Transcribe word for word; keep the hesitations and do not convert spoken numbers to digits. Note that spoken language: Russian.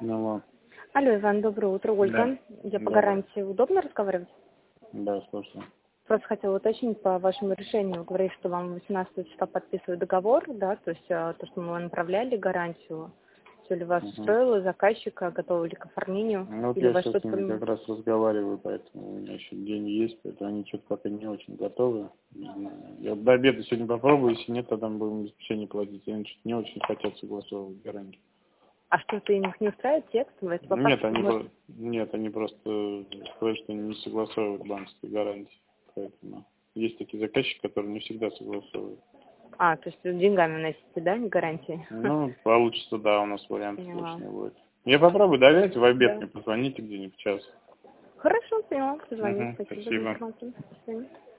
Ну, ладно. Алло, Иван, доброе утро. Ольга. Да. Я по Да. гарантии. Удобно разговаривать? Да, слушаю. Просто хотела уточнить по вашему решению. Говорит, что вам восемнадцатого числа подписывают договор, да, то есть а, то, что мы направляли гарантию. Все ли вас Угу. устроило, заказчика, готовы ли к оформлению? Ну, вот Или я вас сейчас с что-то ними поменялось? как раз разговариваю, поэтому у меня еще деньги есть, поэтому они что-то пока не очень готовы. Не знаю. Я вот до обеда сегодня попробую, если нет, тогда мы будем обеспечение платить. Они что-то не очень хотят согласовывать гарантию. А что-то им их не устраивает текст? Давайте по Нет, факту, они, может... про- нет, они просто сказали, что они не согласовывают банковские гарантии. Поэтому есть такие заказчики, которые не всегда согласовывают. А, то есть вы деньгами носите, да, не гарантии? Ну, получится, да, у нас вариант Поняла. точно будет. Я попробую, давайте в обед Да. мне позвоните где-нибудь в час. Хорошо, поняла. Позвоню. Угу, Спасибо за спасибо. информацию. До свидания.